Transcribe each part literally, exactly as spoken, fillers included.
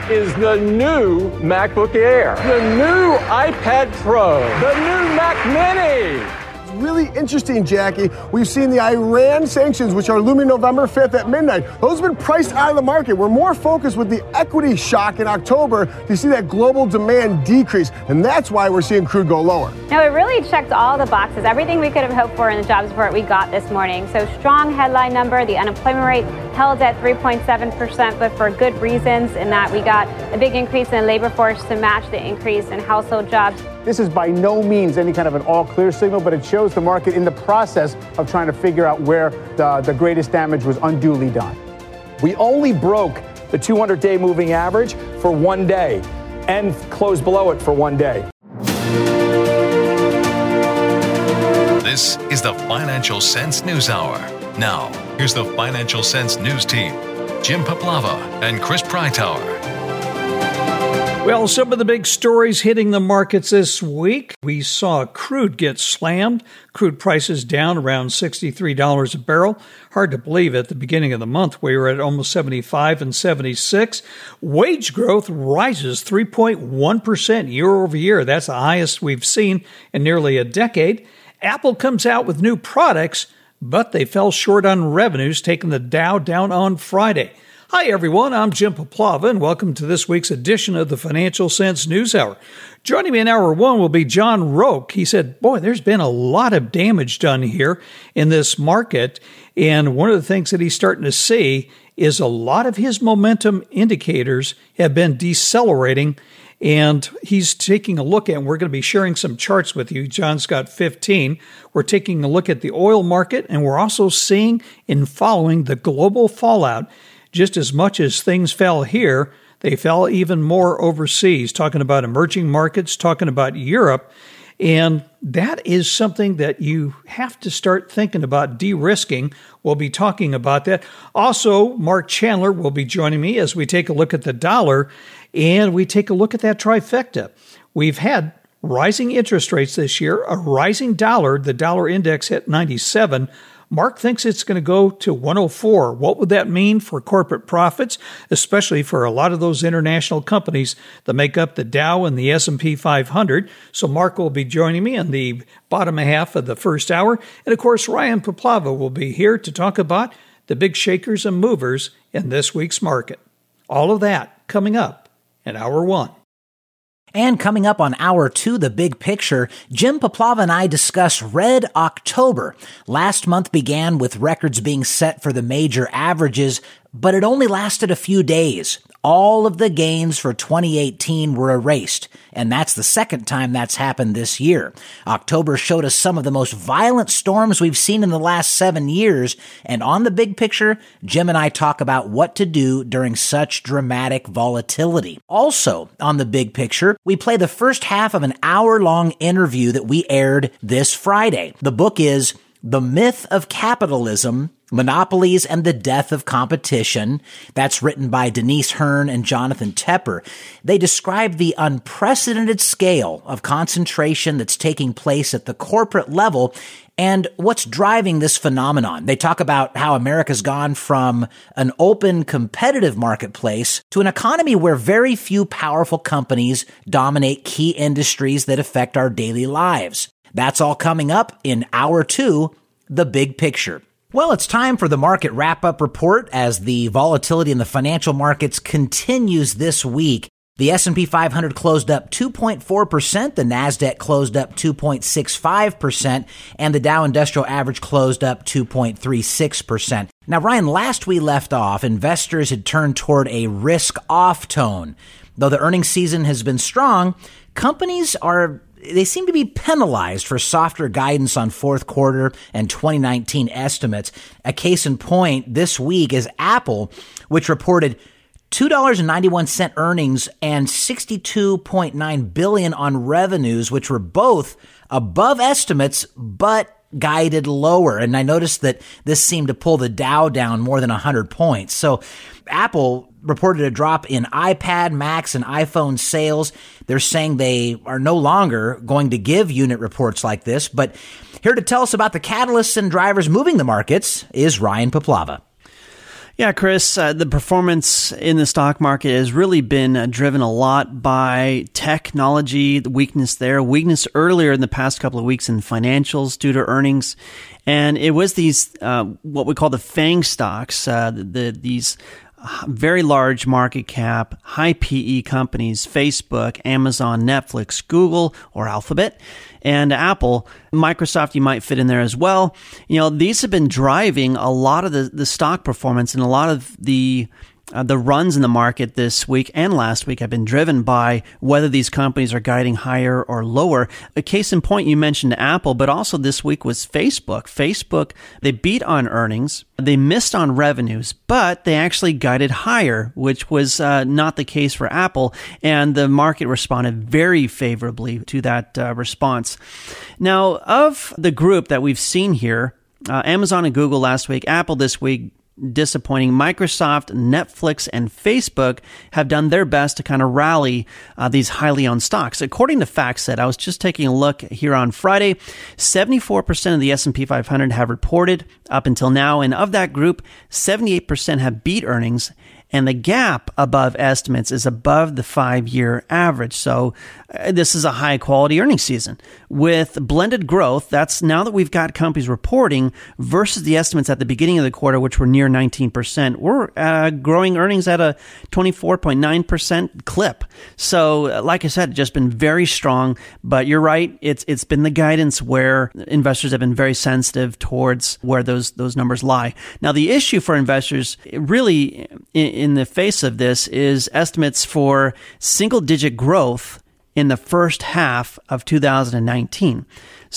is the new MacBook Air, the new iPad Pro, the new Mac Mini. Really interesting, Jackie. We've seen the Iran sanctions, which are looming November fifth at midnight. Those have been priced out of the market. We're more focused with the equity shock in October to see that global demand decrease, and that's why we're seeing crude go lower. No, it really checked all the boxes. Everything we could have hoped for in the jobs report we got this morning. So strong headline number. The unemployment rate held at three point seven percent, but for good reasons, in that we got a big increase in the labor force to match the increase in household jobs. This is by no means any kind of an all-clear signal, but it shows the market in the process of trying to figure out where the, the greatest damage was unduly done. We only broke the two hundred day moving average for one day and closed below it for one day. This is the Financial Sense News Hour. Now, here's the Financial Sense News team, Jim Paplava and Chris Prytower. Well, some of the big stories hitting the markets this week. We saw crude get slammed. Crude prices down around sixty-three dollars a barrel. Hard to believe at the beginning of the month we were at almost seventy-five and seventy-six. Wage growth rises three point one percent year over year. That's the highest we've seen in nearly a decade. Apple comes out with new products, but they fell short on revenues, taking the Dow down on Friday. Hi, everyone. I'm Jim Paplava, and welcome to this week's edition of the Financial Sense News Hour. Joining me in hour one will be John Roque. He said, boy, there's been a lot of damage done here in this market, and one of the things that he's starting to see is a lot of his momentum indicators have been decelerating, and he's taking a look at, and we're going to be sharing some charts with you. John's got fifteen. We're taking a look at the oil market, and we're also seeing and following the global fallout. Just as much as things fell here, they fell even more overseas, talking about emerging markets, talking about Europe. And that is something that you have to start thinking about de-risking. We'll be talking about that. Also, Mark Chandler will be joining me as we take a look at the dollar and we take a look at that trifecta. We've had rising interest rates this year, a rising dollar. The dollar index hit ninety-seven. Mark thinks it's going to go to one oh four. What would that mean for corporate profits, especially for a lot of those international companies that make up the Dow and the S and P five hundred? So Mark will be joining me in the bottom half of the first hour. And of course, Ryan Paplava will be here to talk about the big shakers and movers in this week's market. All of that coming up in hour one. And coming up on Hour two, The Big Picture, Jim Paplava and I discuss Red October. Last month began with records being set for the major averages, but it only lasted a few days. All of the gains for twenty eighteen were erased, and that's the second time that's happened this year. October showed us some of the most violent storms we've seen in the last seven years, and on The Big Picture, Jim and I talk about what to do during such dramatic volatility. Also, on The Big Picture, we play the first half of an hour-long interview that we aired this Friday. The book is The Myth of Capitalism, Monopolies and the Death of Competition. That's written by Denise Hearn and Jonathan Tepper. They describe the unprecedented scale of concentration that's taking place at the corporate level and what's driving this phenomenon. They talk about how America's gone from an open, competitive marketplace to an economy where very few powerful companies dominate key industries that affect our daily lives. That's all coming up in Hour two, The Big Picture. Well, it's time for the market wrap-up report as the volatility in the financial markets continues this week. The S and P five hundred closed up two point four percent, the NASDAQ closed up two point six five percent, and the Dow Industrial Average closed up two point three six percent. Now, Ryan, last we left off, investors had turned toward a risk-off tone. Though the earnings season has been strong, companies are They seem to be penalized for softer guidance on fourth quarter and twenty nineteen estimates. A case in point this week is Apple, which reported two dollars and ninety-one cents earnings and sixty-two point nine billion dollars on revenues, which were both above estimates, but guided lower. And I noticed that this seemed to pull the Dow down more than one hundred points. So Apple reported a drop in iPad, Macs, and iPhone sales. They're saying they are no longer going to give unit reports like this. But here to tell us about the catalysts and drivers moving the markets is Ryan Paplava. Yeah, Chris, uh, the performance in the stock market has really been uh, driven a lot by technology, the weakness there, weakness earlier in the past couple of weeks in financials due to earnings. And it was these, uh, what we call the FANG stocks, uh, the, the these very large market cap, high P E companies, Facebook, Amazon, Netflix, Google, or Alphabet, and Apple. Microsoft, you might fit in there as well. You know, these have been driving a lot of the, the stock performance, and a lot of the Uh, the runs in the market this week and last week have been driven by whether these companies are guiding higher or lower. A case in point, you mentioned Apple, but also this week was Facebook. Facebook, they beat on earnings, they missed on revenues, but they actually guided higher, which was uh, not the case for Apple, and the market responded very favorably to that uh, response. Now, of the group that we've seen here, uh, Amazon and Google last week, Apple this week, disappointing. Microsoft, Netflix, and Facebook have done their best to kind of rally uh, these highly owned stocks. According to FactSet, I was just taking a look here on Friday, seventy-four percent of the S and P five hundred have reported up until now, and of that group, seventy-eight percent have beat earnings, and the gap above estimates is above the five-year average. So uh, this is a high-quality earnings season. With blended growth, that's now that we've got companies reporting versus the estimates at the beginning of the quarter, which were near nineteen percent. We're uh, growing earnings at a twenty-four point nine percent clip. So uh, like I said, just been very strong. But you're right, it's it's been the guidance where investors have been very sensitive towards where those, those numbers lie. Now, the issue for investors really in, in the face of this is estimates for single-digit growth in the first half of two thousand nineteen.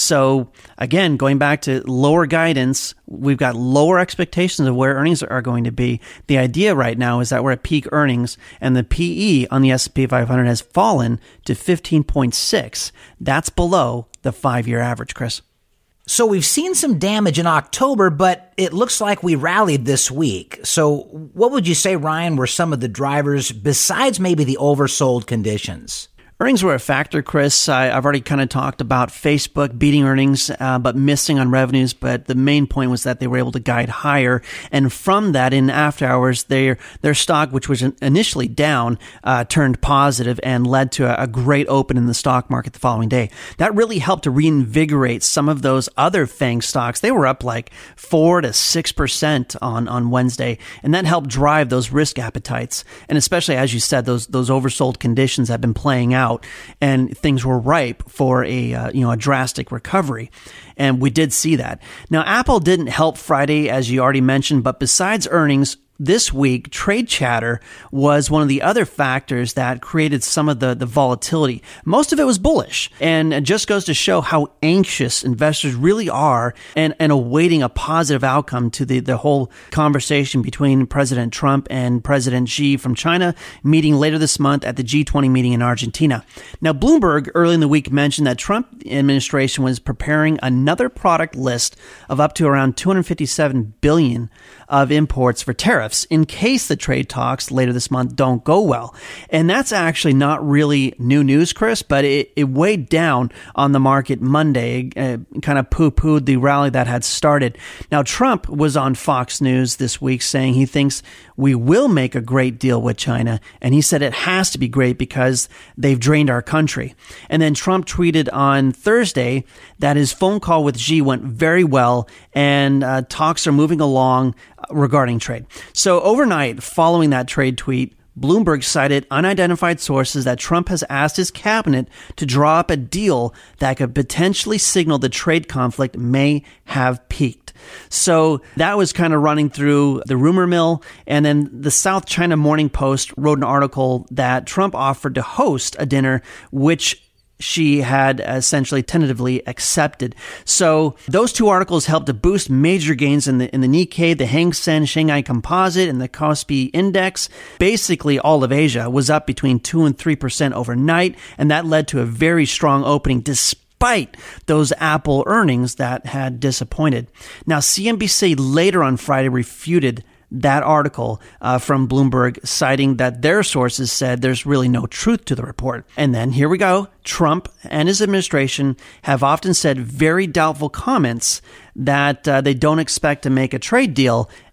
So again, going back to lower guidance, we've got lower expectations of where earnings are going to be. The idea right now is that we're at peak earnings, and the P E on the S and P five hundred has fallen to fifteen point six. That's below the five-year average, Chris. So we've seen some damage in October, but it looks like we rallied this week. So what would you say, Ryan, were some of the drivers besides maybe the oversold conditions? Earnings were a factor, Chris. I, I've already kind of talked about Facebook beating earnings, uh, but missing on revenues. But the main point was that they were able to guide higher. And from that, in after hours, their their stock, which was initially down, uh, turned positive and led to a, a great open in the stock market the following day. That really helped to reinvigorate some of those other FANG stocks. They were up like four to six percent on on Wednesday, and that helped drive those risk appetites. And especially, as you said, those those oversold conditions have been playing out. And things were ripe for a uh, you know a drastic recovery, and we did see that. Now, Apple didn't help Friday, as you already mentioned, but besides earnings, this week, trade chatter was one of the other factors that created some of the, the volatility. Most of it was bullish, and it just goes to show how anxious investors really are and, and awaiting a positive outcome to the, the whole conversation between President Trump and President Xi from China meeting later this month at the G twenty meeting in Argentina. Now, Bloomberg early in the week mentioned that Trump administration was preparing another product list of up to around two hundred fifty-seven billion dollars of imports for tariffs in case the trade talks later this month don't go well. And that's actually not really new news, Chris, but it, it weighed down on the market Monday, uh, kind of poo-pooed the rally that had started. Now, Trump was on Fox News this week saying he thinks we will make a great deal with China, and he said it has to be great because they've drained our country. And then Trump tweeted on Thursday that his phone call with Xi went very well, and uh, talks are moving along regarding trade. So overnight, following that trade tweet, Bloomberg cited unidentified sources that Trump has asked his cabinet to draw up a deal that could potentially signal the trade conflict may have peaked. So that was kind of running through the rumor mill. And then the South China Morning Post wrote an article that Trump offered to host a dinner, which she had essentially tentatively accepted. So those two articles helped to boost major gains in the in the Nikkei, the Hang Seng Shanghai Composite, and the Kospi Index. Basically, all of Asia was up between two and three percent overnight, and that led to a very strong opening despite those Apple earnings that had disappointed. Now, C N B C later on Friday refuted that article uh, from Bloomberg, citing that their sources said there's really no truth to the report. And then here we go. Trump and his administration have often said very doubtful comments that uh, they don't expect to make a trade deal.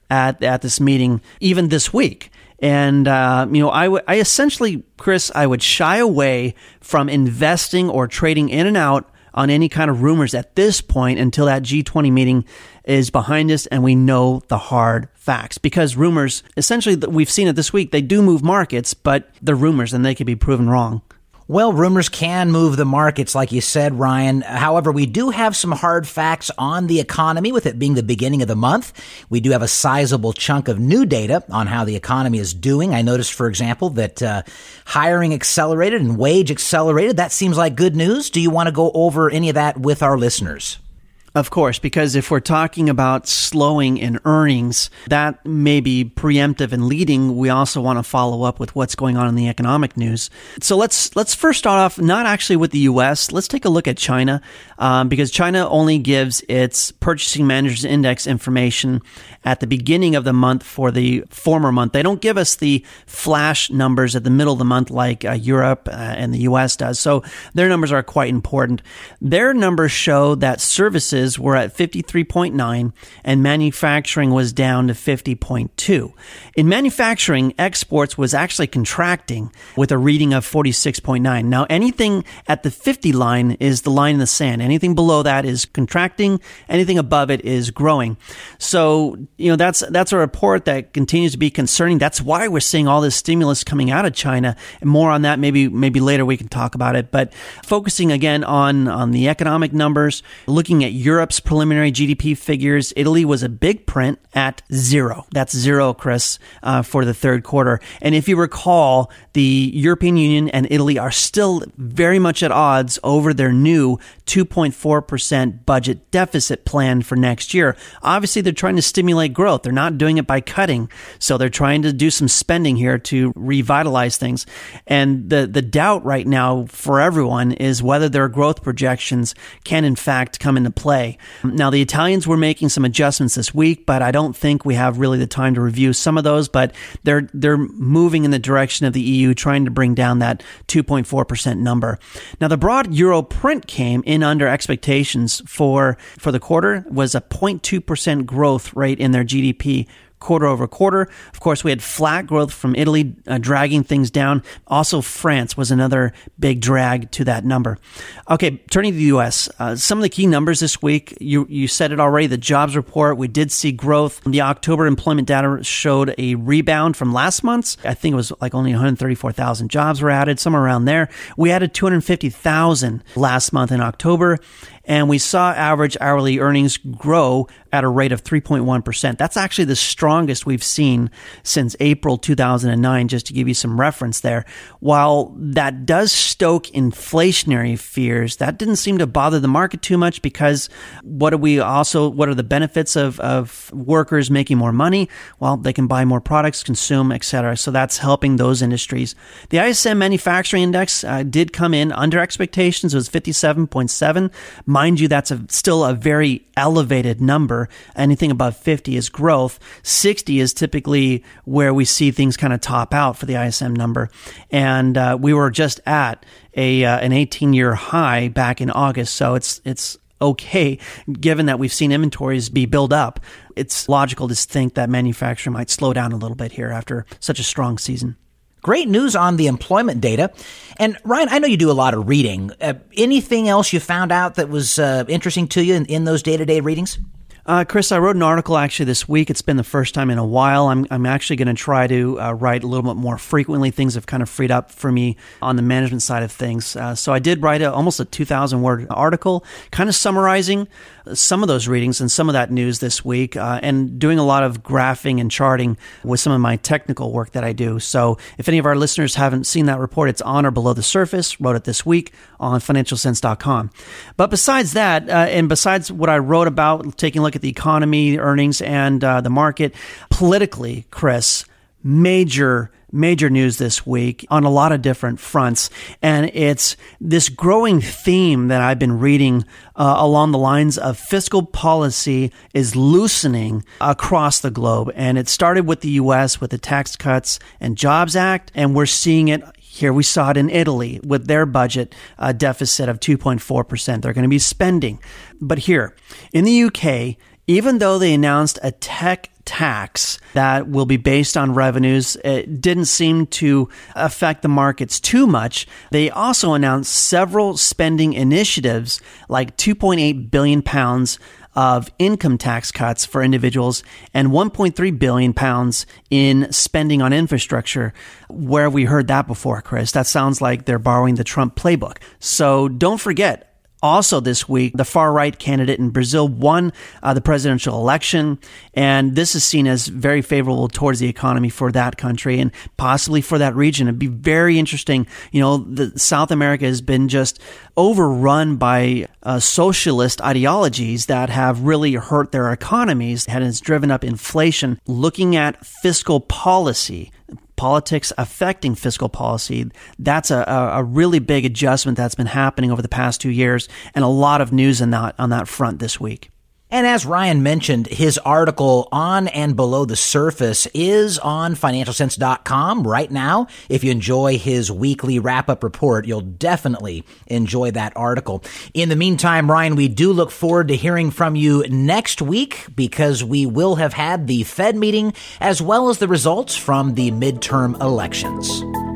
at, at this meeting, even this week. And, uh, you know, I, w- I essentially, Chris, I would shy away from investing or trading in and out on any kind of rumors at this point until that G twenty meeting is behind us and we know the hard facts. Because rumors, essentially, we've seen it this week, they do move markets, but they're rumors and they could be proven wrong. Well, rumors can move the markets, like you said, Ryan. However, we do have some hard facts on the economy, with it being the beginning of the month. We do have a sizable chunk of new data on how the economy is doing. I noticed, for example, that uh, hiring accelerated and wage accelerated. That seems like good news. Do you want to go over any of that with our listeners? Of course, because if we're talking about slowing in earnings, that may be preemptive and leading. We also want to follow up with what's going on in the economic news. So let's let's first start off not actually with the U S. Let's take a look at China, um, because China only gives its Purchasing Managers Index information at the beginning of the month for the former month. They don't give us the flash numbers at the middle of the month like uh, Europe uh, and the U S does. So their numbers are quite important. Their numbers show that services were at fifty-three point nine and manufacturing was down to fifty point two. In manufacturing, exports was actually contracting with a reading of forty-six point nine. Now, anything at the fifty line is the line in the sand. Anything below that is contracting. Anything above it is growing. So, you know, that's that's a report that continues to be concerning. That's why we're seeing all this stimulus coming out of China. And more on that, maybe maybe later we can talk about it. But focusing again on, on the economic numbers, looking at Europe, Europe's preliminary G D P figures, Italy was a big print at zero. That's zero, Chris, uh, for the third quarter. And if you recall, the European Union and Italy are still very much at odds over their new two point four percent budget deficit plan for next year. Obviously, they're trying to stimulate growth. They're not doing it by cutting. So they're trying to do some spending here to revitalize things. And the, the doubt right now for everyone is whether their growth projections can in fact come into play. Now, the Italians were making some adjustments this week, but I don't think we have really the time to review some of those, but they're they're moving in the direction of the E U, trying to bring down that two point four percent number. Now, the broad Euro print came in under expectations for, for the quarter, was a zero point two percent growth rate in their G D P quarter over quarter. Of course, we had flat growth from Italy, uh, dragging things down. Also, France was another big drag to that number. Okay, turning to the U S, uh, some of the key numbers this week, you you said it already, the jobs report, we did see growth. The October employment data showed a rebound from last month's. I think it was like only one hundred thirty-four thousand jobs were added, somewhere around there. We added two hundred fifty thousand last month in October. And we saw average hourly earnings grow at a rate of three point one percent. That's actually the strongest we've seen since April two thousand nine, just to give you some reference there. While that does stoke inflationary fears, that didn't seem to bother the market too much, because what are we also, what are the benefits of, of workers making more money? Well, they can buy more products, consume, et cetera. So that's helping those industries. The I S M Manufacturing Index uh, did come in under expectations. It was fifty-seven point seven. Mind you, that's a, still a very elevated number. Anything above fifty is growth. sixty is typically where we see things kind of top out for the I S M number. And uh, we were just at a uh, an eighteen-year high back in August, so it's it's okay, given that we've seen inventories be built up. It's logical to think that manufacturing might slow down a little bit here after such a strong season. Great news on the employment data. And Ryan, I know you do a lot of reading. Uh, anything else you found out that was uh, interesting to you in, in those day-to-day readings? Uh, Chris, I wrote an article actually this week. It's been the first time in a while. I'm I'm actually going to try to uh, write a little bit more frequently. Things have kind of freed up for me on the management side of things. Uh, so I did write a, almost a two thousand word article, kind of summarizing some of those readings and some of that news this week, uh, and doing a lot of graphing and charting with some of my technical work that I do. So if any of our listeners haven't seen that report, it's on or below the surface. Wrote it this week on financial sense dot com. But besides that, uh, and besides what I wrote about, taking a look at the economy, the earnings, and uh, the market, politically, Chris, major Major news this week on a lot of different fronts. And it's this growing theme that I've been reading uh, along the lines of fiscal policy is loosening across the globe. And it started with the U S with the Tax Cuts and Jobs Act, and we're seeing it here. We saw it in Italy with their budget uh, deficit of two point four percent. They're going to be spending. But here in the U K, even though they announced a tech tax that will be based on revenues. It didn't seem to affect the markets too much. They also announced several spending initiatives, like two point eight billion pounds of income tax cuts for individuals and one point three billion pounds in spending on infrastructure. Where have we heard that before, Chris? That sounds like they're borrowing the Trump playbook. So don't forget, also this week, the far-right candidate in Brazil won uh, the presidential election, and this is seen as very favorable towards the economy for that country and possibly for that region. It'd be very interesting. You know, the, South America has been just overrun by uh, socialist ideologies that have really hurt their economies and has driven up inflation. Looking at fiscal policy, politics affecting fiscal policy, that's a, a really big adjustment that's been happening over the past two years, and a lot of news on that, on that front this week. And as Ryan mentioned, his article On and Below the Surface is on financial sense dot com right now. If you enjoy his weekly wrap-up report, you'll definitely enjoy that article. In the meantime, Ryan, we do look forward to hearing from you next week because we will have had the Fed meeting as well as the results from the midterm elections.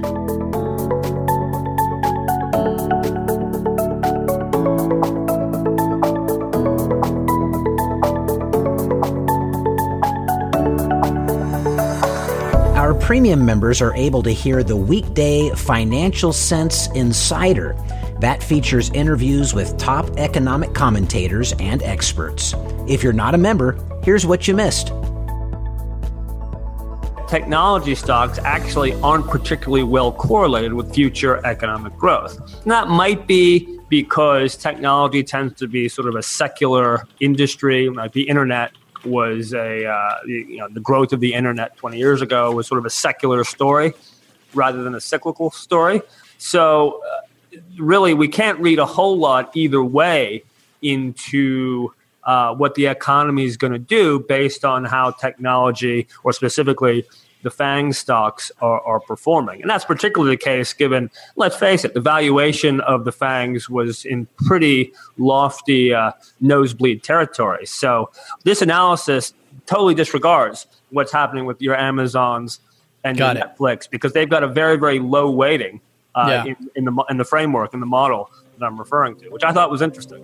Our premium members are able to hear the weekday Financial Sense Insider. That features interviews with top economic commentators and experts. If you're not a member, here's what you missed. Technology stocks actually aren't particularly well correlated with future economic growth. And that might be because technology tends to be sort of a secular industry, like the internet was a, uh, you know, the growth of the internet twenty years ago was sort of a secular story rather than a cyclical story. So uh, really, we can't read a whole lot either way into uh, what the economy is going to do based on how technology, or specifically the FANG stocks, are, are performing. And that's particularly the case given, let's face it, the valuation of the FANGs was in pretty lofty uh, nosebleed territory. So this analysis totally disregards what's happening with your Amazons and your Netflix, because they've got a very, very low weighting uh, yeah. in, in the in the framework, in the model that I'm referring to, which I thought was interesting.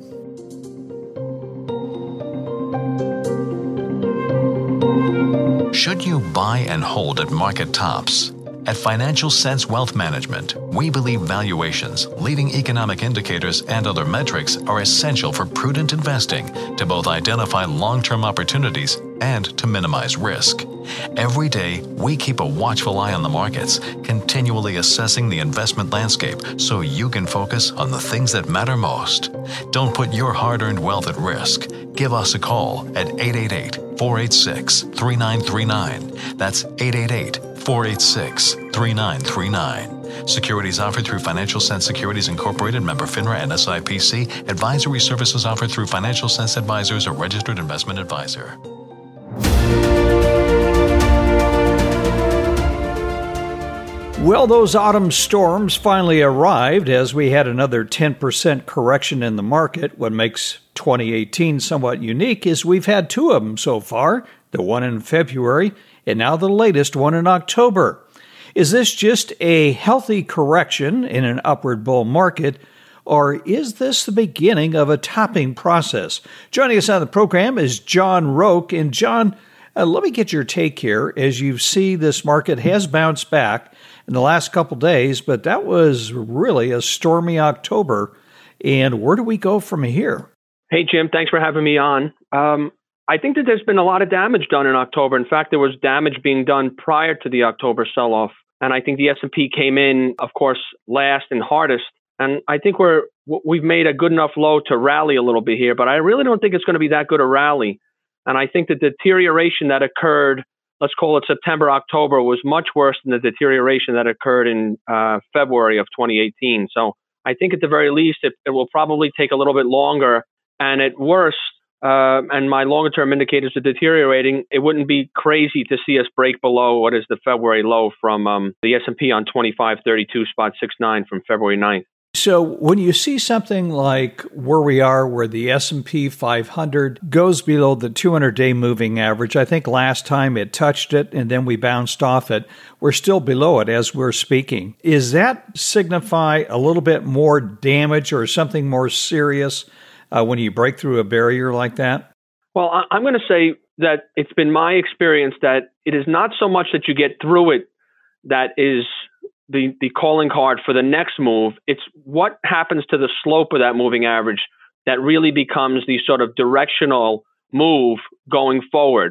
Should you buy and hold at market tops? At Financial Sense Wealth Management, we believe valuations, leading economic indicators, and other metrics are essential for prudent investing to both identify long-term opportunities and to minimize risk. Every day, we keep a watchful eye on the markets, continually assessing the investment landscape so you can focus on the things that matter most. Don't put your hard-earned wealth at risk. Give us a call at eight eight eight, four eight six, three nine three nine. That's eight eight eight, four eight six, three nine three nine. Securities offered through Financial Sense Securities Incorporated, member FINRA and S I P C. Advisory services offered through Financial Sense Advisors, a registered investment advisor. Well, those autumn storms finally arrived as we had another ten percent correction in the market. What makes twenty eighteen somewhat unique is we've had two of them so far, the one in February and now the latest one in October. Is this just a healthy correction in an upward bull market, or is this the beginning of a topping process? Joining us on the program is John Roque. And John, uh, let me get your take here. As you see, this market has bounced back in the last couple days, but that was really a stormy October. And where do we go from here? Hey, Jim, thanks for having me on. Um, I think that there's been a lot of damage done in October. In fact, there was damage being done prior to the October sell-off. And I think the S and P came in, of course, last and hardest. And I think we're, we've made a good enough low to rally a little bit here, but I really don't think it's going to be that good a rally. And I think the deterioration that occurred, let's call it September, October, was much worse than the deterioration that occurred in uh, February of twenty eighteen. So I think at the very least, it, it will probably take a little bit longer. And at worst, uh, and my longer term indicators are deteriorating, it wouldn't be crazy to see us break below what is the February low from um, the S and P on twenty-five thirty-two spot six nine from February ninth. So when you see something like where we are, where the S and P five hundred goes below the two hundred day moving average, I think last time it touched it and then we bounced off it. We're still below it as we're speaking. Is that signify a little bit more damage or something more serious uh, when you break through a barrier like that? Well, I'm going to say that it's been my experience that it is not so much that you get through it that is the, the calling card for the next move. It's what happens to the slope of that moving average that really becomes the sort of directional move going forward.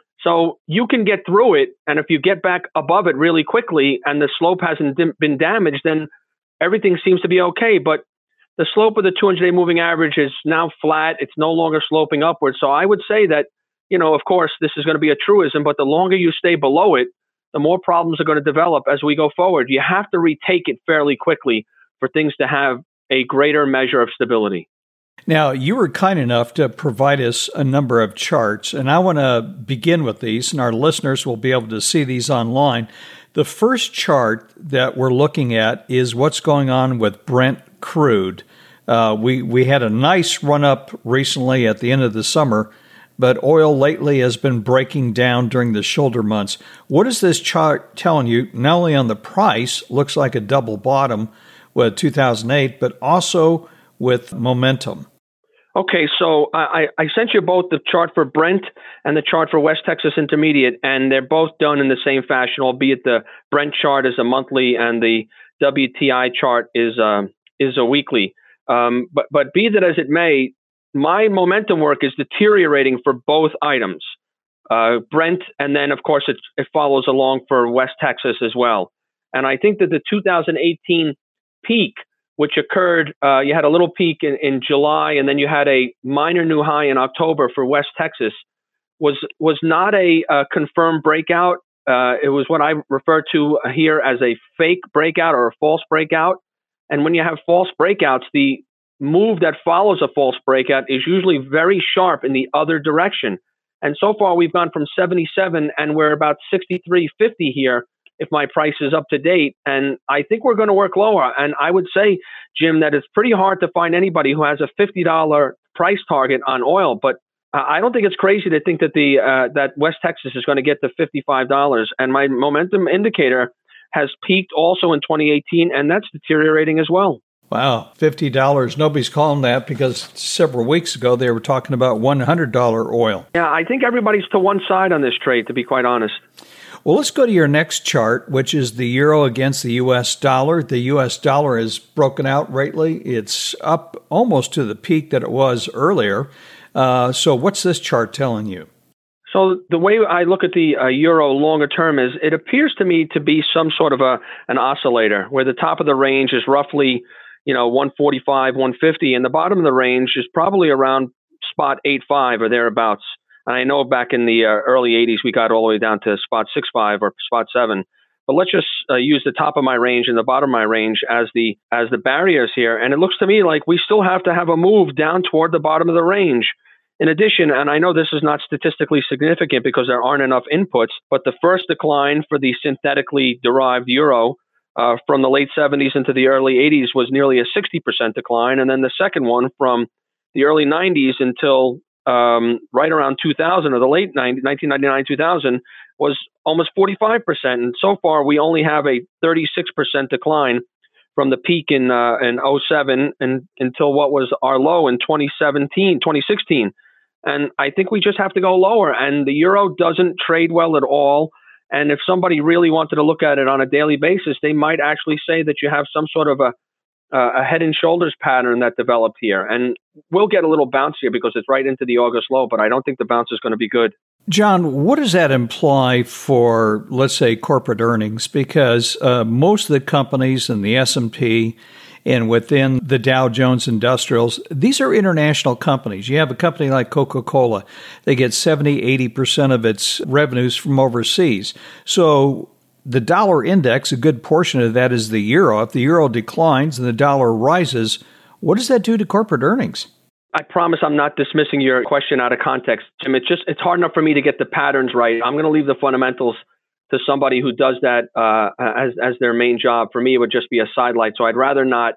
So you can get through it, and if you get back above it really quickly and the slope hasn't been damaged, then everything seems to be okay. But the slope of the two hundred day moving average is now flat. It's no longer sloping upwards. So I would say that, you know, of course, this is going to be a truism, but the longer you stay below it, the more problems are going to develop as we go forward. You have to retake it fairly quickly for things to have a greater measure of stability. Now, you were kind enough to provide us a number of charts, and I want to begin with these, and our listeners will be able to see these online. The first chart that we're looking at is what's going on with Brent crude. Uh, we, we had a nice run-up recently at the end of the summer, but oil lately has been breaking down during the shoulder months. What is this chart telling you, not only on the price, looks like a double bottom with two thousand eight, but also with momentum? Okay, so I, I sent you both the chart for Brent and the chart for West Texas Intermediate, and they're both done in the same fashion, albeit the Brent chart is a monthly and the W T I chart is, uh, is a weekly. Um, but, but be that as it may, my momentum work is deteriorating for both items, uh, Brent, and then, of course, it, it follows along for West Texas as well. And I think that the two thousand eighteen peak, which occurred, uh, you had a little peak in, in July, and then you had a minor new high in October for West Texas, was was not a, a confirmed breakout. Uh, it was what I refer to here as a fake breakout or a false breakout. And when you have false breakouts, the move that follows a false breakout is usually very sharp in the other direction. And so far, we've gone from seventy-seven, and we're about sixty-three fifty here, if my price is up to date. And I think we're going to work lower. And I would say, Jim, that it's pretty hard to find anybody who has a fifty dollars price target on oil. But uh, I don't think it's crazy to think that the uh, that West Texas is going to get to fifty-five dollars. And my momentum indicator has peaked also in twenty eighteen, and that's deteriorating as well. Wow, fifty dollars. Nobody's calling that because several weeks ago they were talking about one hundred dollars oil. Yeah, I think everybody's to one side on this trade, to be quite honest. Well, let's go to your next chart, which is the euro against the U S dollar. The U S dollar has broken out greatly. It's up almost to the peak that it was earlier. Uh, so what's this chart telling you? So the way I look at the uh, euro longer term is it appears to me to be some sort of a an oscillator where the top of the range is roughly, you know, one forty-five, one fifty, and the bottom of the range is probably around spot eighty-five or thereabouts. And I know back in the uh, early eighties, we got all the way down to spot sixty-five or spot seven. But let's just uh, use the top of my range and the bottom of my range as the as the barriers here. And it looks to me like we still have to have a move down toward the bottom of the range. In addition, and I know this is not statistically significant because there aren't enough inputs, but the first decline for the synthetically derived euro uh, from the late seventies into the early eighties was nearly a sixty percent decline. And then the second one from the early nineties until um, right around two thousand, or the late nineties, nineteen ninety-nine, two thousand, was almost forty-five percent. And so far, we only have a thirty-six percent decline from the peak in uh, in oh seven and until what was our low in twenty seventeen, twenty sixteen. And I think we just have to go lower. And the euro doesn't trade well at all. And if somebody really wanted to look at it on a daily basis, they might actually say that you have some sort of a uh, a head and shoulders pattern that developed here. And we'll get a little bounce here because it's right into the August low, but I don't think the bounce is going to be good. John, what does that imply for, let's say, corporate earnings? Because uh, most of the companies in the S and P and within the Dow Jones Industrials, these are international companies. You have a company like Coca-Cola. They get seventy, eighty percent of its revenues from overseas. So the dollar index, a good portion of that is the euro. If the euro declines and the dollar rises, what does that do to corporate earnings? I promise I'm not dismissing your question out of context, Jim. It's just, it's hard enough for me to get the patterns right. I'm going to leave the fundamentals to somebody who does that uh, as as their main job. For me, it would just be a sidelight. So I'd rather not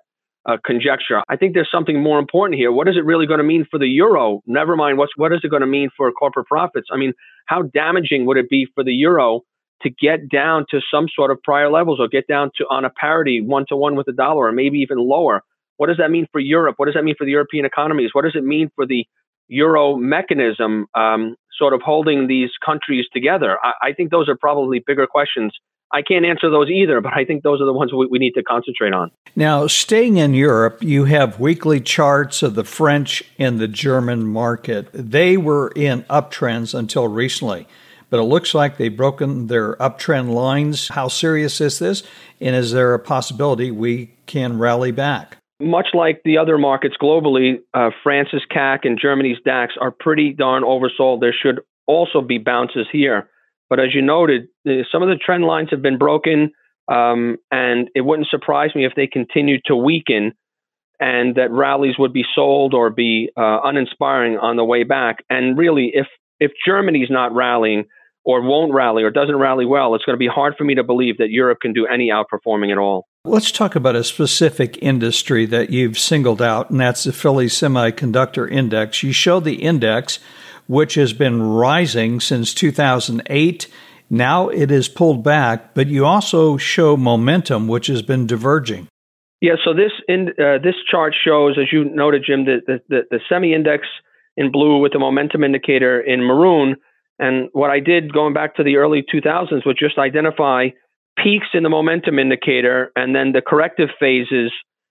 uh, conjecture. I think there's something more important here. What is it really going to mean for the euro? Never mind what's, what is it going to mean for corporate profits? I mean, how damaging would it be for the euro to get down to some sort of prior levels or get down to on a parity one to one with the dollar or maybe even lower? What does that mean for Europe? What does that mean for the European economies? What does it mean for the euro mechanism um, sort of holding these countries together? I, I think those are probably bigger questions. I can't answer those either, but I think those are the ones we, we need to concentrate on. Now, staying in Europe, you have weekly charts of the French and the German market. They were in uptrends until recently, but it looks like they've broken their uptrend lines. How serious is this? And is there a possibility we can rally back? Much like the other markets globally, uh, France's C A C and Germany's DAX are pretty darn oversold. There should also be bounces here. But as you noted, some of the trend lines have been broken, um, and it wouldn't surprise me if they continued to weaken and that rallies would be sold or be uh, uninspiring on the way back. And really, if if Germany's not rallying or won't rally or doesn't rally well, it's going to be hard for me to believe that Europe can do any outperforming at all. Let's talk about a specific industry that you've singled out, and that's the Philly Semiconductor Index. You show the index, which has been rising since two thousand eight. Now it is pulled back, but you also show momentum, which has been diverging. Yeah, so this in, uh, this chart shows, as you noted, Jim, the, the, the, the semi-index in blue with the momentum indicator in maroon. And what I did going back to the early two thousands was just identify peaks in the momentum indicator and then the corrective phases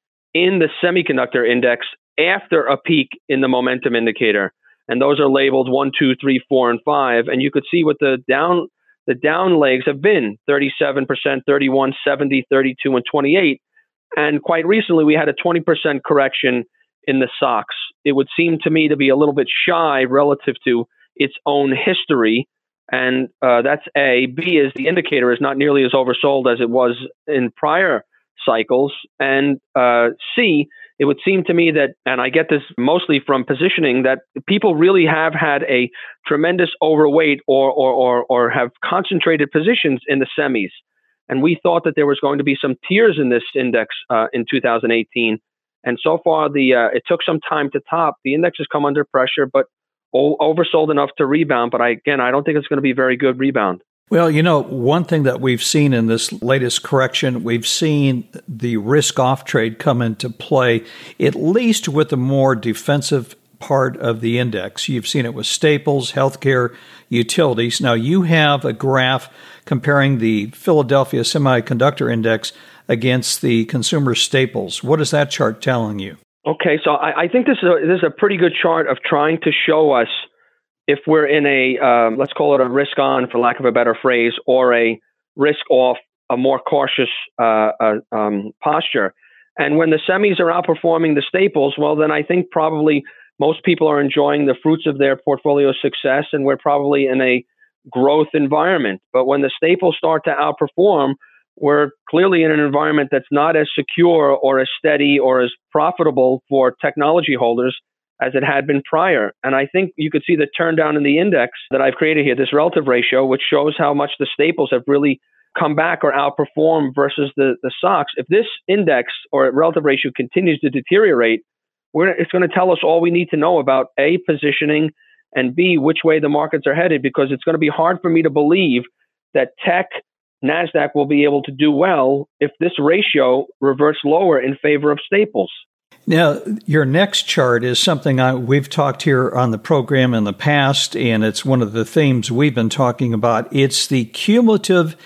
in the semiconductor index after a peak in the momentum indicator. And those are labeled one, two, three, four, and five. And you could see what the down the down legs have been: thirty-seven percent, thirty-one, seventy, thirty-two, and twenty-eight. And quite recently, we had a twenty percent correction in the S O X. It would seem to me to be a little bit shy relative to its own history. And uh, that's A. B is the indicator is not nearly as oversold as it was in prior cycles. And uh, C, it would seem to me that, and I get this mostly from positioning, that people really have had a tremendous overweight or or or, or have concentrated positions in the semis. And we thought that there was going to be some tears in this index uh, in two thousand eighteen. And so far, the uh, it took some time to top. The index has come under pressure, but o- oversold enough to rebound. But I, again, I don't think it's going to be a very good rebound. Well, you know, one thing that we've seen in this latest correction, we've seen the risk-off trade come into play, at least with the more defensive part of the index. You've seen it with staples, healthcare, utilities. Now, you have a graph comparing the Philadelphia Semiconductor Index against the consumer staples. What is that chart telling you? Okay, so I, I think this is, a, this is a pretty good chart of trying to show us if we're in a, um, let's call it a risk on, for lack of a better phrase, or a risk off, a more cautious uh, uh, um, posture. And when the semis are outperforming the staples, well, then I think probably most people are enjoying the fruits of their portfolio success, and we're probably in a growth environment. But when the staples start to outperform, we're clearly in an environment that's not as secure or as steady or as profitable for technology holders as it had been prior. And I think you could see the turn down in the index that I've created here, this relative ratio, which shows how much the staples have really come back or outperformed versus the, the S O X. If this index or relative ratio continues to deteriorate, we're, it's going to tell us all we need to know about A, positioning, and B, which way the markets are headed, because it's going to be hard for me to believe that tech, NASDAQ will be able to do well if this ratio reverts lower in favor of staples. Now, your next chart is something I, we've talked here on the program in the past, and it's one of the themes we've been talking about. It's the cumulative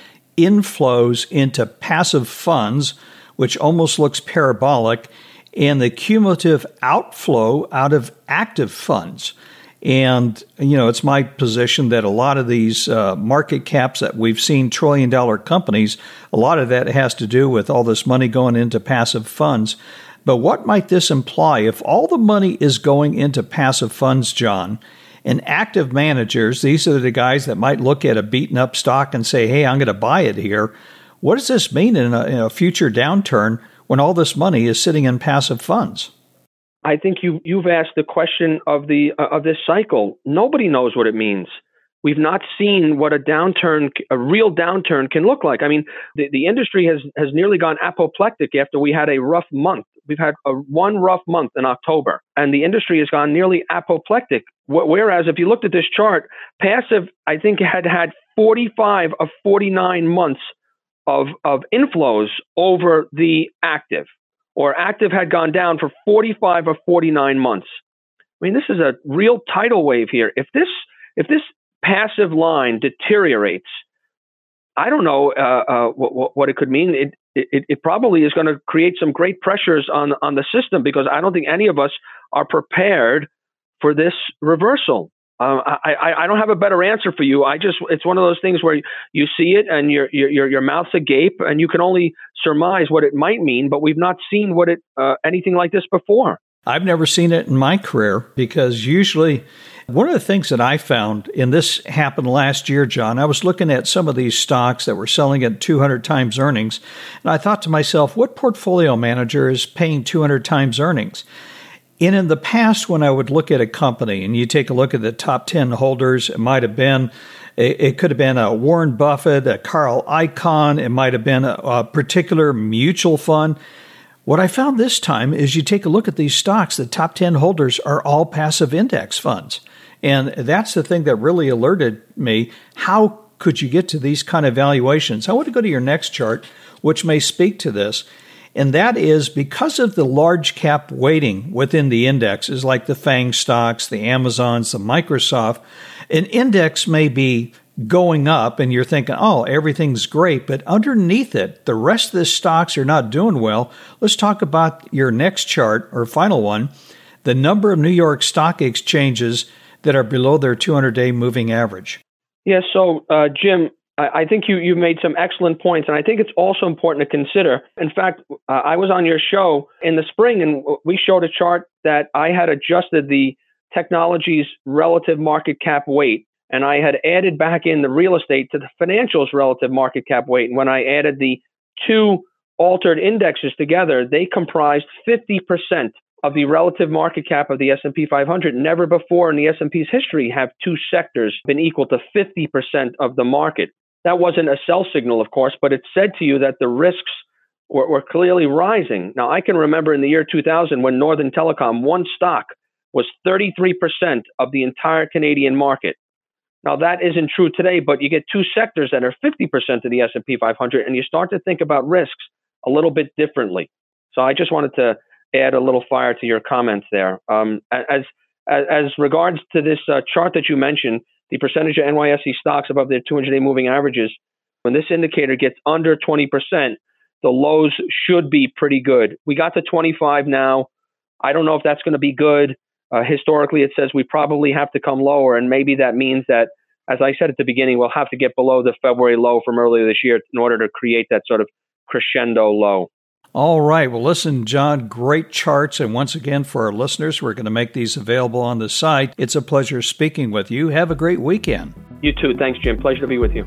inflows into passive funds, which almost looks parabolic, and the cumulative outflow out of active funds. And, you know, it's my position that a lot of these uh, market caps that we've seen, trillion dollar companies, a lot of that has to do with all this money going into passive funds. But what might this imply if all the money is going into passive funds, John, and active managers, these are the guys that might look at a beaten up stock and say, hey, I'm going to buy it here. What does this mean in a, in a future downturn when all this money is sitting in passive funds? I think you, you've asked the question of the uh, of this cycle. Nobody knows what it means. We've not seen what a downturn, a real downturn can look like. I mean, the, the industry has, has nearly gone apoplectic after we had a rough month. We've had a one rough month in October, and the industry has gone nearly apoplectic. Whereas if you looked at this chart, passive, I think, had had forty-five of forty-nine months of, of inflows over the active, or active had gone down for forty-five of forty-nine months. I mean, this is a real tidal wave here. If this, if this passive line deteriorates, I don't know uh, uh, what, what it could mean. It, it, it probably is going to create some great pressures on, on the system, because I don't think any of us are prepared for this reversal. Um, I, I, I don't have a better answer for you. I just, it's one of those things where you, you see it and your, your, your mouth's agape, and you can only surmise what it might mean, but we've not seen what it, uh, anything like this before. I've never seen it in my career, because usually one of the things that I found, and this happened last year, John, I was looking at some of these stocks that were selling at two hundred times earnings, and I thought to myself, what portfolio manager is paying two hundred times earnings? And in the past, when I would look at a company and you take a look at the top ten holders, it might have been, it could have been a Warren Buffett, a Carl Icahn, it might have been a, a particular mutual fund. What I found this time is you take a look at these stocks, the top ten holders are all passive index funds. And that's the thing that really alerted me. How could you get to these kind of valuations? I want to go to your next chart, which may speak to this. And that is because of the large cap weighting within the indexes, like the FANG stocks, the Amazons, the Microsoft, an index may be going up and you're thinking, oh, everything's great. But underneath it, the rest of the stocks are not doing well. Let's talk about your next chart, or final one, the number of New York stock exchanges that are below their two hundred day moving average. Yeah, so uh, Jim, I think you, you made some excellent points, and I think it's also important to consider. In fact, uh, I was on your show in the spring, and we showed a chart that I had adjusted the technology's relative market cap weight, and I had added back in the real estate to the financials' relative market cap weight. And when I added the two altered indexes together, they comprised fifty percent of the relative market cap of the S and P five hundred. Never before in the S and P's history have two sectors been equal to fifty percent of the market. That wasn't a sell signal, of course, but it said to you that the risks were, were clearly rising. Now, I can remember in the year two thousand when Northern Telecom, one stock, was thirty-three percent of the entire Canadian market. Now, that isn't true today, but you get two sectors that are fifty percent of the S and P five hundred, and you start to think about risks a little bit differently. So I just wanted to add a little fire to your comments there. Um, as, as, as regards to this uh, chart that you mentioned, the percentage of N Y S E stocks above their two hundred day moving averages, when this indicator gets under twenty percent, the lows should be pretty good. We got to twenty-five now. I don't know if that's going to be good. Uh, historically, it says we probably have to come lower, and maybe that means that, as I said at the beginning, we'll have to get below the February low from earlier this year in order to create that sort of crescendo low. All right. Well, listen, John, great charts. And once again, for our listeners, we're going to make these available on the site. It's a pleasure speaking with you. Have a great weekend. You too. Thanks, Jim. Pleasure to be with you.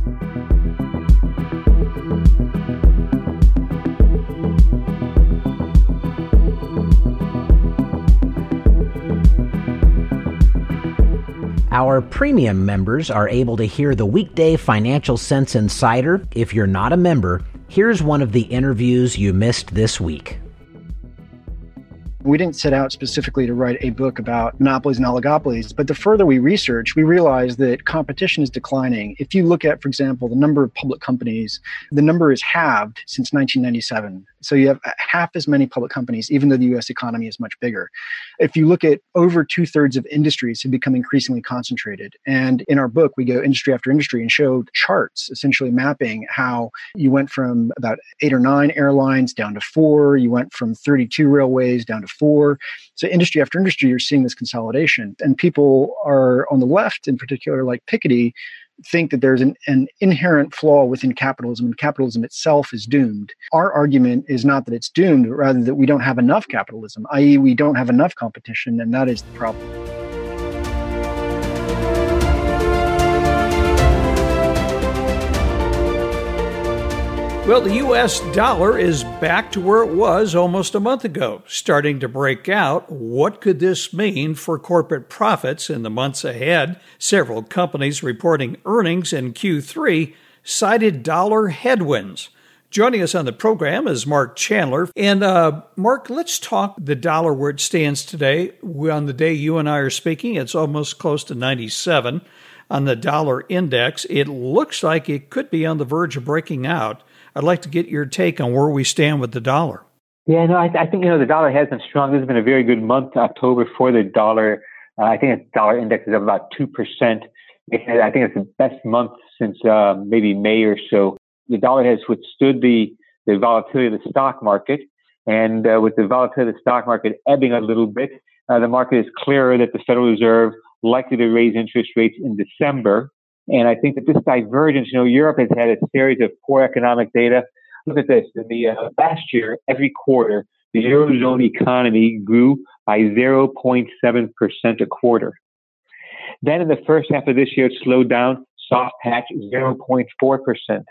Our premium members are able to hear the weekday Financial Sense Insider. If you're not a member, here's one of the interviews you missed this week. We didn't set out specifically to write a book about monopolies and oligopolies, but the further we research, we realize that competition is declining. If you look at, for example, the number of public companies, the number has halved since nineteen ninety-seven. So you have half as many public companies, even though the U S economy is much bigger. If you look at over two thirds of industries have become increasingly concentrated. And in our book, we go industry after industry and show charts, essentially mapping how you went from about eight or nine airlines down to four. You went from thirty-two railways down to four. So industry after industry, you're seeing this consolidation. And people are on the left, in particular, like Piketty, think that there's an, an inherent flaw within capitalism, and capitalism itself is doomed. Our argument is not that it's doomed, but rather that we don't have enough capitalism, that is we don't have enough competition, and that is the problem. Well, the U S dollar is back to where it was almost a month ago, starting to break out. What could this mean for corporate profits in the months ahead? Several companies reporting earnings in Q three cited dollar headwinds. Joining us on the program is Mark Chandler. And uh, Mark, let's talk the dollar where it stands today. On the day you and I are speaking, it's almost close to ninety-seven on the dollar index. It looks like it could be on the verge of breaking out. I'd like to get your take on where we stand with the dollar. Yeah, no, I, I think, you know, the dollar has been strong. This has been a very good month, October, for the dollar. Uh, I think the dollar index is up about two percent. I think it's the best month since uh, maybe May or so. The dollar has withstood the, the volatility of the stock market. And uh, with the volatility of the stock market ebbing a little bit, uh, the market is clearer that the Federal Reserve likely to raise interest rates in December. And I think that this divergence, you know, Europe has had a series of poor economic data. Look at this. In the uh, last year, every quarter, the Eurozone economy grew by zero point seven percent a quarter. Then in the first half of this year, it slowed down, soft patch, zero point four percent.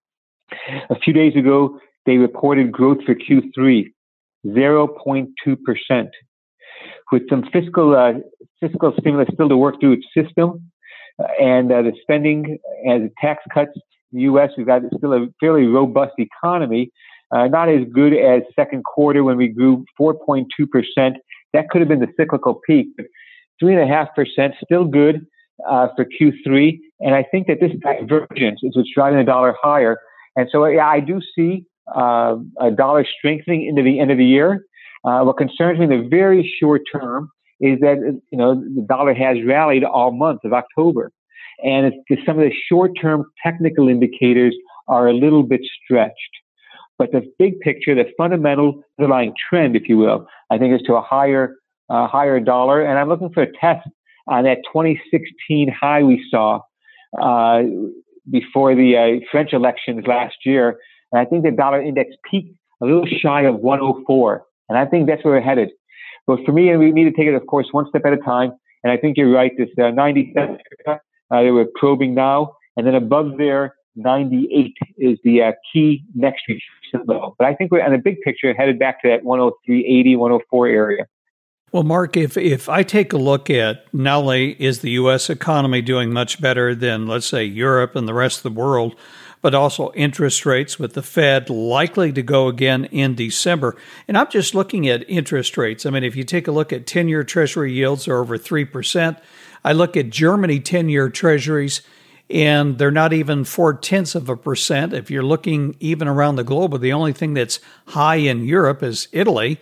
A few days ago, they reported growth for Q three, zero point two percent. With some fiscal uh, fiscal stimulus still to work through its system, uh, and uh, the spending and the tax cuts in the U S, we've got still a fairly robust economy, uh, not as good as second quarter when we grew four point two percent. That could have been the cyclical peak, but three point five percent, still good uh, for Q three. And I think that this divergence is what's driving the dollar higher. And so yeah, I do see uh, a dollar strengthening into the end of the year. Uh, what concerns me in the very short term is that, you know, the dollar has rallied all month of October. And it's just some of the short-term technical indicators are a little bit stretched. But the big picture, the fundamental underlying trend, if you will, I think is to a higher uh, higher dollar. And I'm looking for a test on that twenty sixteen high we saw uh, before the uh, French elections last year. And I think the dollar index peaked a little shy of one oh four. And I think that's where we're headed. But for me, we need to take it, of course, one step at a time. And I think you're right, this uh, ninety-seven, uh, they were probing now. And then above there, ninety-eight is the uh, key next resistance level. But I think we're, on the big picture, headed back to that one oh three eighty, one oh four area. Well, Mark, if, if I take a look at not only is the U S economy doing much better than, let's say, Europe and the rest of the world, but also interest rates with the Fed likely to go again in December. And I'm just looking at interest rates. I mean, if you take a look at ten-year Treasury yields, they're over three percent. I look at Germany ten-year Treasuries, and they're not even four-tenths of a percent. If you're looking even around the globe, the only thing that's high in Europe is Italy.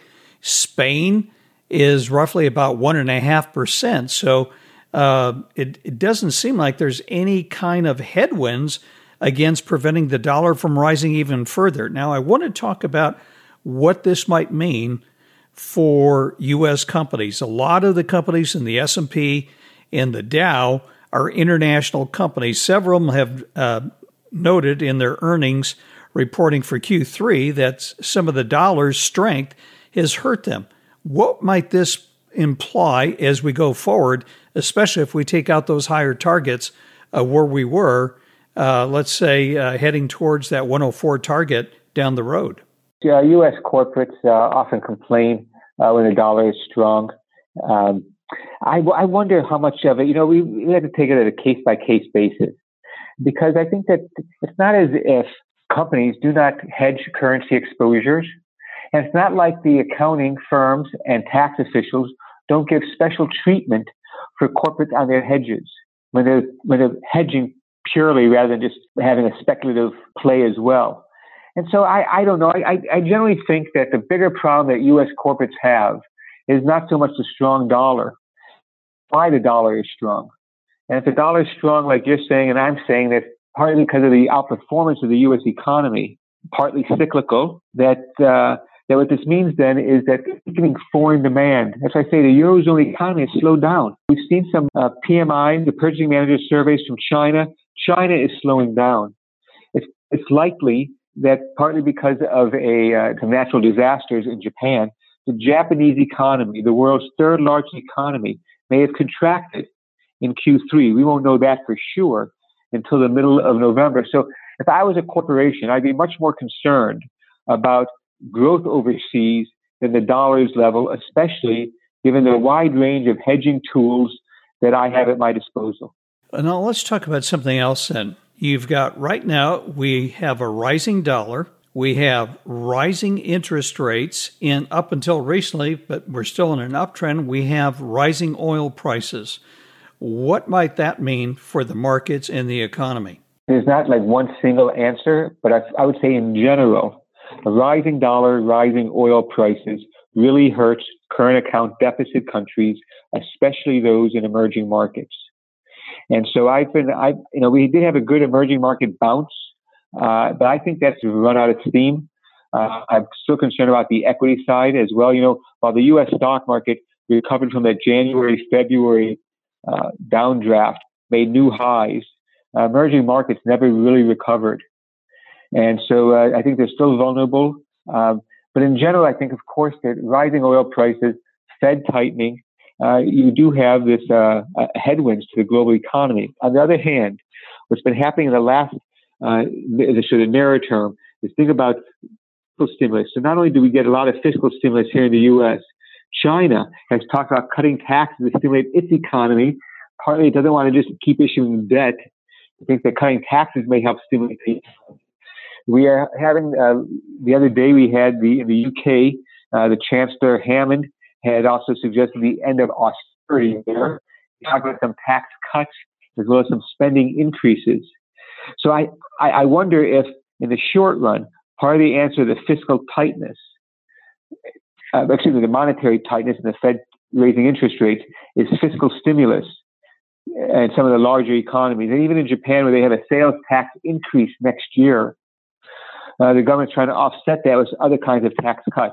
Spain is roughly about one point five percent. So uh, it, it doesn't seem like there's any kind of headwinds against preventing the dollar from rising even further. Now, I want to talk about what this might mean for U S companies. A lot of the companies in the S and P and the Dow are international companies. Several of them have uh, noted in their earnings reporting for Q three that some of the dollar's strength has hurt them. What might this imply as we go forward, especially if we take out those higher targets uh, where we were, uh, let's say, uh, heading towards that one oh four target down the road? Yeah, U S corporates uh, often complain uh, when the dollar is strong. Um, I, I wonder how much of it, you know, we, we have to take it at a case-by-case basis, because I think that it's not as if companies do not hedge currency exposures. And it's not like the accounting firms and tax officials don't give special treatment for corporates on their hedges when they're, when they're hedging purely rather than just having a speculative play as well. And so I, I don't know. I, I generally think that the bigger problem that U S corporates have is not so much the strong dollar, why the dollar is strong. And if the dollar is strong, like you're saying, and I'm saying, that partly because of the outperformance of the U S economy, partly cyclical, that uh, that what this means then is that weakening foreign demand. As I say, the Eurozone economy has slowed down. We've seen some uh, P M I, the Purchasing Manager surveys from China. China is slowing down. It's, it's likely that partly because of a uh, some natural disasters in Japan, the Japanese economy, the world's third largest economy, may have contracted in Q three. We won't know that for sure until the middle of November. So if I was a corporation, I'd be much more concerned about growth overseas than the dollar's level, especially given the wide range of hedging tools that I have at my disposal. Now let's talk about something else then. You've got right now, we have a rising dollar. We have rising interest rates, and up until recently, but we're still in an uptrend, we have rising oil prices. What might that mean for the markets and the economy? There's not like one single answer, but I, I would say in general, a rising dollar, rising oil prices really hurts current account deficit countries, especially those in emerging markets. And so I've been, I, you know, we did have a good emerging market bounce, uh, but I think that's run out of steam. Uh, I'm still concerned about the equity side as well. You know, while the U S stock market recovered from that January, February uh, downdraft, made new highs, uh, emerging markets never really recovered. And so uh, I think they're still vulnerable. Um, but in general, I think, of course, that rising oil prices, Fed tightening, uh, you do have this uh, uh, headwinds to the global economy. On the other hand, what's been happening in the last, uh, the sort of narrow term, is think about fiscal stimulus. So not only do we get a lot of fiscal stimulus here in the U S, China has talked about cutting taxes to stimulate its economy. Partly it doesn't want to just keep issuing debt. I think that cutting taxes may help stimulate the economy. We are having, uh, the other day we had the, in the U K, uh, the Chancellor Hammond had also suggested the end of austerity there. He talked about some tax cuts as well as some spending increases. So I, I, I wonder if in the short run, part of the answer to the fiscal tightness, uh, excuse me, the monetary tightness and the Fed raising interest rates is fiscal stimulus in some of the larger economies. And even in Japan, where they have a sales tax increase next year, uh, the government's trying to offset that with other kinds of tax cuts.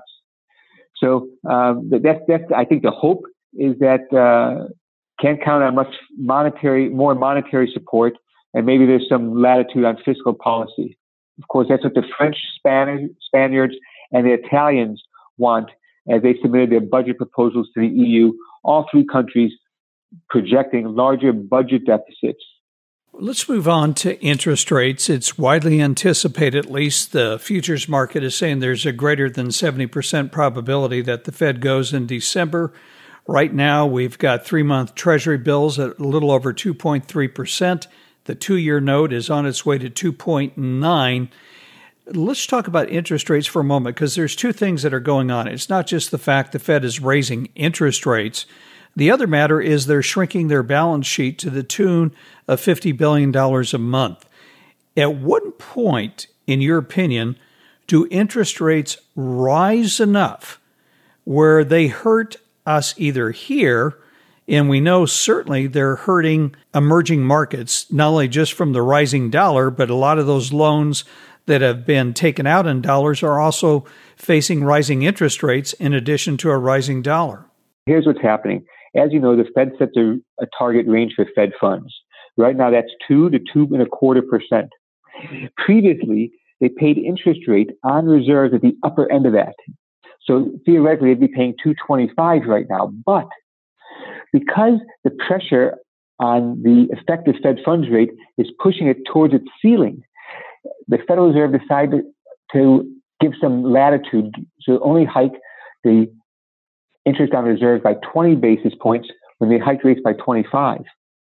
So um, that's, that's, I think the hope is that uh, can't count on much monetary, more monetary support, and maybe there's some latitude on fiscal policy. Of course, that's what the French, Spanish, Spaniards, and the Italians want as they submitted their budget proposals to the E U. All three countries projecting larger budget deficits. Let's move on to interest rates. It's widely anticipated, at least the futures market is saying there's a greater than seventy percent probability that the Fed goes in December. Right now, we've got three-month Treasury bills at a little over two point three percent. The two-year note is on its way to two point nine. Let's talk about interest rates for a moment, because there's two things that are going on. It's not just the fact the Fed is raising interest rates. The other matter is they're shrinking their balance sheet to the tune of fifty billion dollars a month. At what point, in your opinion, do interest rates rise enough where they hurt us either here, and we know certainly they're hurting emerging markets, not only just from the rising dollar, but a lot of those loans that have been taken out in dollars are also facing rising interest rates in addition to a rising dollar? Here's what's happening. As you know, the Fed sets a, a target range for Fed funds. Right now, that's two to two and a quarter percent. Previously, they paid interest rate on reserves at the upper end of that. So theoretically, they'd be paying two twenty-five right now. But because the pressure on the effective Fed funds rate is pushing it towards its ceiling, the Federal Reserve decided to give some latitude to only hike the interest on reserves by twenty basis points when they hiked rates by twenty-five.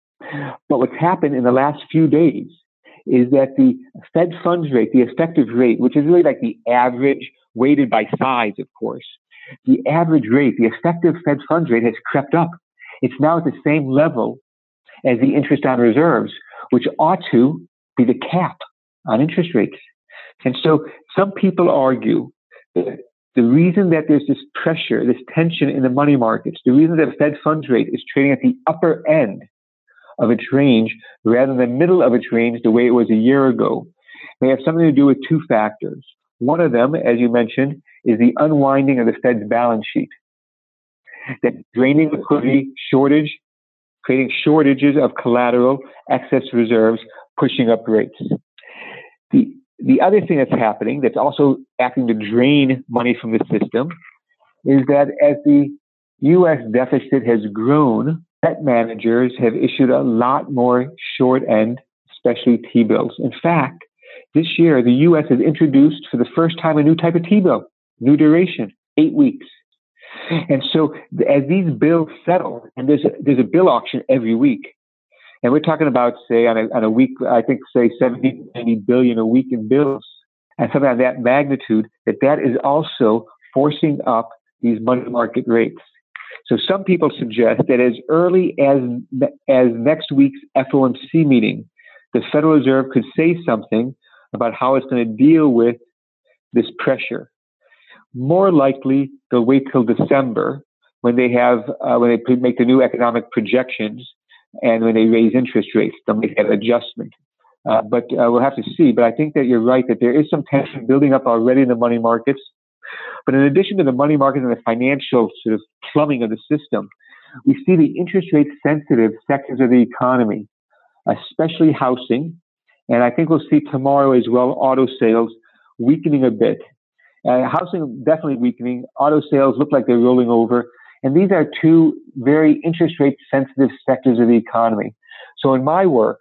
But what's happened in the last few days is that the Fed funds rate, the effective rate, which is really like the average weighted by size, of course, the average rate, the effective Fed funds rate has crept up. It's now at the same level as the interest on reserves, which ought to be the cap on interest rates. And so some people argue that the reason that there's this pressure, this tension in the money markets, the reason that the Fed funds rate is trading at the upper end of its range rather than the middle of its range the way it was a year ago, may have something to do with two factors. One of them, as you mentioned, is the unwinding of the Fed's balance sheet. That draining liquidity, shortage, creating shortages of collateral, excess reserves, pushing up rates. The The other thing that's happening, that's also acting to drain money from the system, is that as the U S deficit has grown, debt managers have issued a lot more short-end, especially T-bills. In fact, this year, the U S has introduced for the first time a new type of T-bill, new duration, eight weeks. And so as these bills settle, and there's a, there's a bill auction every week, and we're talking about, say, on a, on a week, I think, say, seventy, eighty billion a week in bills. and something of that magnitude, that that is also forcing up these money market rates. So some people suggest that as early as as next week's F O M C meeting, the Federal Reserve could say something about how it's going to deal with this pressure. More likely, they'll wait till December when they have uh, when they make the new economic projections and when they raise interest rates. They'll make that adjustment. Uh, but uh, we'll have to see. But I think that you're right that there is some tension building up already in the money markets. But in addition to the money market and the financial sort of plumbing of the system, we see the interest rate sensitive sectors of the economy, especially housing. And I think we'll see tomorrow as well auto sales weakening a bit. Uh, housing definitely weakening. Auto sales look like they're rolling over. And these are two very interest rate sensitive sectors of the economy. So in my work,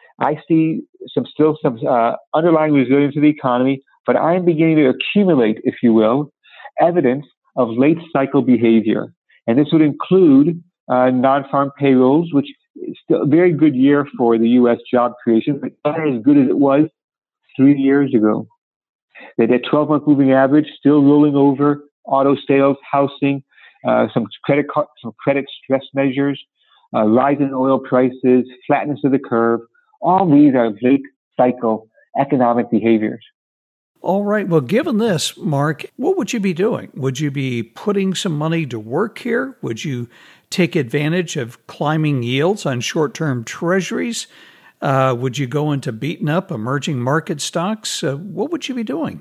I see some still some uh, underlying resilience of the economy, but I'm beginning to accumulate, if you will, evidence of late cycle behavior. And this would include uh, non-farm payrolls, which is still a very good year for the U S job creation, but not as good as it was three years ago. That twelve-month moving average still rolling over, auto sales, housing, uh, some credit some credit stress measures, uh, rise in oil prices, flatness of the curve. All these are late cycle economic behaviors. All right. Well, given this, Mark, what would you be doing? Would you be putting some money to work here? Would you take advantage of climbing yields on short-term treasuries? Uh, would you go into beaten up emerging market stocks? Uh, what would you be doing?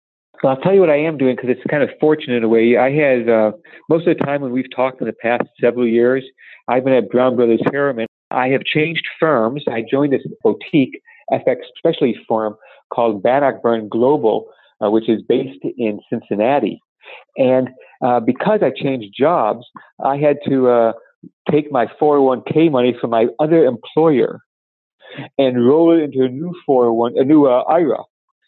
So I'll tell you what I am doing because it's kind of fortunate in a way. I had, uh, most of the time when we've talked in the past several years, I've been at Brown Brothers Harriman. I have changed firms. I joined this boutique F X specialty firm called Bannock Burn Global, uh, which is based in Cincinnati. And uh, because I changed jobs, I had to uh, take my four oh one k money from my other employer and roll it into a new four oh one, a new uh, I R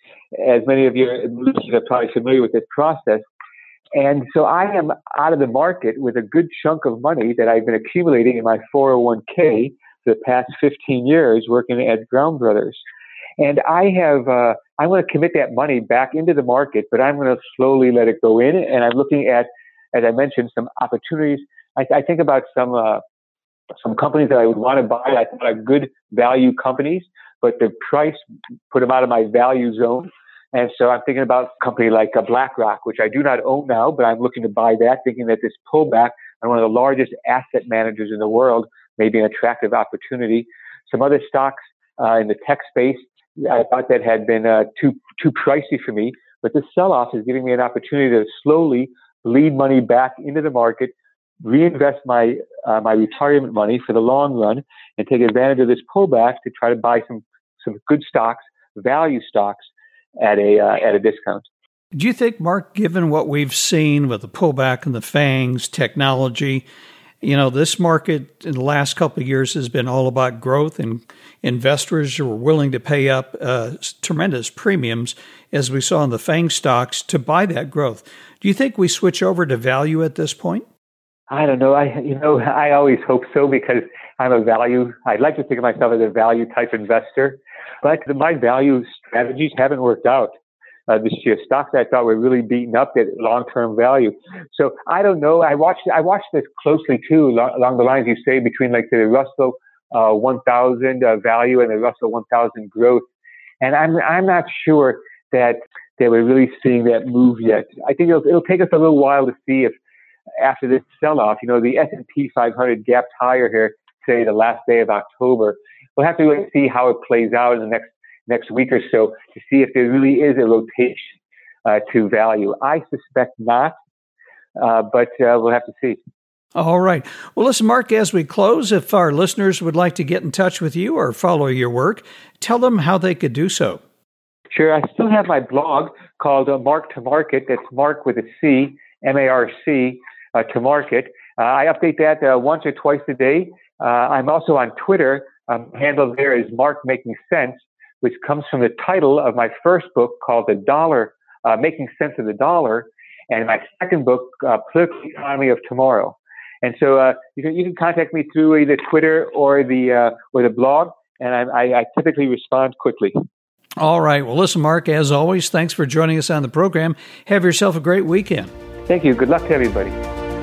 A. As many of your listeners are probably familiar with this process. And so I am out of the market with a good chunk of money that I've been accumulating in my four oh one k for the past fifteen years working at Brown Brothers. And I have, uh, I want to commit that money back into the market, but I'm going to slowly let it go in. And I'm looking at, as I mentioned, some opportunities. I, I think about some, uh, some companies that I would want to buy. I thought are good value companies, but the price put them out of my value zone. And so I'm thinking about a company like a BlackRock, which I do not own now, but I'm looking to buy that, thinking that this pullback on one of the largest asset managers in the world may be an attractive opportunity. Some other stocks uh, in the tech space, I thought that had been uh, too too pricey for me, but the sell-off is giving me an opportunity to slowly bleed money back into the market, reinvest my uh, my retirement money for the long run, and take advantage of this pullback to try to buy some some good stocks, value stocks, at a uh, at a discount. Do you think, Mark, given what we've seen with the pullback in the FANGs, technology, you know, this market in the last couple of years has been all about growth, and investors were willing to pay up uh, tremendous premiums, as we saw in the FANG stocks, to buy that growth. Do you think we switch over to value at this point? I don't know. I you know I always hope so because I'm a value. I'd like to think of myself as a value type investor, but my value strategies haven't worked out uh, this year. Stocks I thought were really beaten up at long-term value. So I don't know. I watched I watched this closely too, along the lines you say between like the Russell uh, one thousand uh, value and the Russell one thousand growth, and I'm I'm not sure that that we're really seeing that move yet. I think it'll it'll take us a little while to see if after this sell-off, you know, the S and P five hundred gapped higher here, say the last day of October. We'll have to wait and see how it plays out in the next next week or so to see if there really is a rotation uh, to value. I suspect not, uh, but uh, we'll have to see. All right. Well, listen, Mark, as we close, if our listeners would like to get in touch with you or follow your work, tell them how they could do so. Sure. I still have my blog called uh, Mark to Market. That's Mark with a C, M A R C, uh, to Market. Uh, I update that uh, once or twice a day. Uh, I'm also on Twitter. Um, handle there is Mark Making Sense, which comes from the title of my first book called The Dollar, uh, Making Sense of the Dollar, and my second book, uh, Political Economy of Tomorrow. And so uh, you can you can contact me through either Twitter or the uh, or the blog, and I, I, I typically respond quickly. All right. Well, listen, Mark, as always, thanks for joining us on the program. Have yourself a great weekend. Thank you. Good luck to everybody.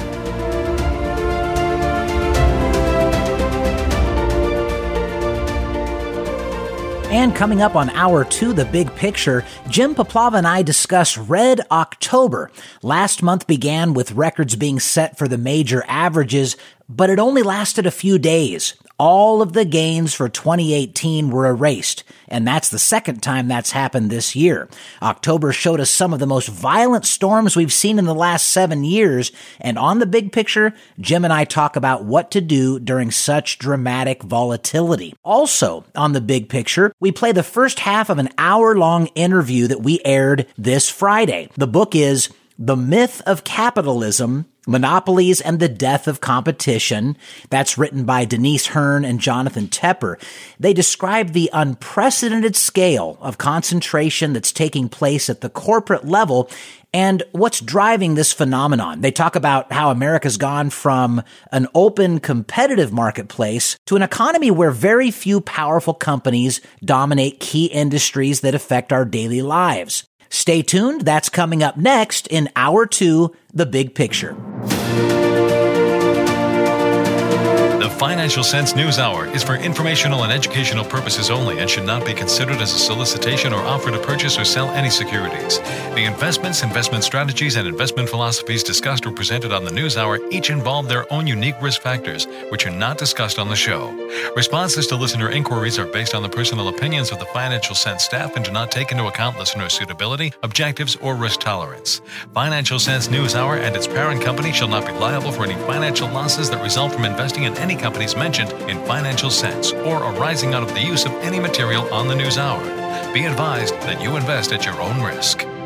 And coming up on Hour two, The Big Picture, Jim Poplava and I discuss Red October. Last month began with records being set for the major averages, but it only lasted a few days. All of the gains for twenty eighteen were erased, and that's the second time that's happened this year. October showed us some of the most violent storms we've seen in the last seven years, and on The Big Picture, Jim and I talk about what to do during such dramatic volatility. Also, on The Big Picture, we play the first half of an hour-long interview that we aired this Friday. The book is The Myth of Capitalism, Monopolies and the Death of Competition. That's written by Denise Hearn and Jonathan Tepper. They describe the unprecedented scale of concentration that's taking place at the corporate level and what's driving this phenomenon. They talk about how America's gone from an open, competitive marketplace to an economy where very few powerful companies dominate key industries that affect our daily lives. Stay tuned. That's coming up next in Hour two, The Big Picture. The Financial Sense News Hour is for informational and educational purposes only and should not be considered as a solicitation or offer to purchase or sell any securities. The investments, investment strategies, and investment philosophies discussed or presented on the News Hour each involve their own unique risk factors, which are not discussed on the show. Responses to listener inquiries are based on the personal opinions of the Financial Sense staff and do not take into account listener suitability, objectives, or risk tolerance. Financial Sense News Hour and its parent company shall not be liable for any financial losses that result from investing in any companies mentioned in Financial Sense or arising out of the use of any material on the News Hour. Be advised that you invest at your own risk.